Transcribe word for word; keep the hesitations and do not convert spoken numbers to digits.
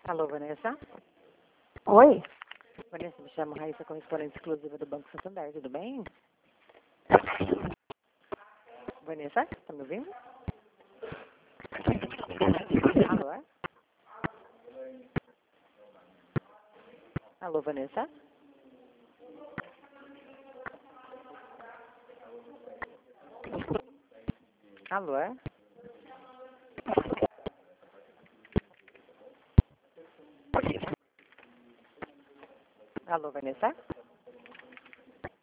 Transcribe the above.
Alô, Vanessa? Oi? Vanessa, me chamo Raíssa, correspondente exclusiva do Banco Santander, tudo bem? Vanessa, tá me ouvindo? Alô? é? Alô, Vanessa? Alô? é? Alô, Vanessa?